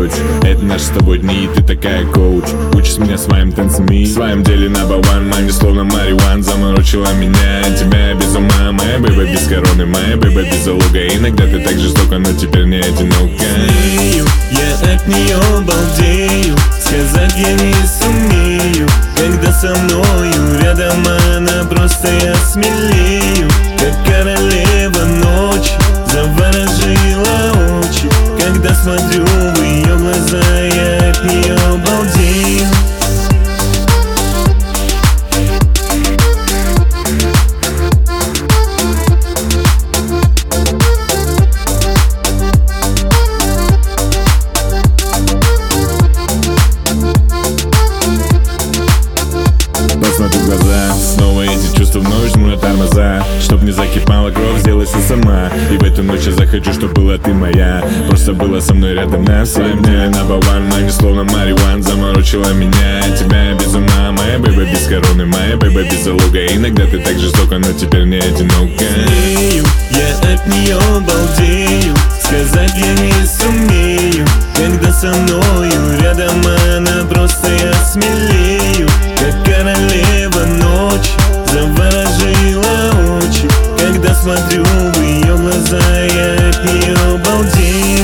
коуч. Это наши с тобой дни, и ты такая коуч. Учишь меня своим танцами, в своем деле number one. Маме словно марихуан, заморочила меня. Тебя без ума, моя бэйба без короны, моя бэйба без залога. Иногда ты так жестока, но теперь не одинока. Я от нее балдею, сказать я не сумею. Когда со мною рядом она, просто я смелею. Как королева ночи, заворожила очи. Когда смотрю в ее глаза, я от нее балдею. Посмотрю в глаза, снова эти чувства вновь жму на тормоза. Чтоб не закипала кровь, сделай все сама. И в эту ночь я захочу, чтоб была ты моя. Просто была со мной рядом на своем деле number one. Маме словно марихуан, заморочила меня. Тебя без ума, моя бэйба без короны, моя бэйба без залога. Иногда ты так жестока, но теперь не одинока. Я от нее балдею, сказать я не сумею. Когда со мною рядом она, просто я смелею. Как королева ночи, заворожила очи. Когда смотрю в ее глаза, я от нее балдею.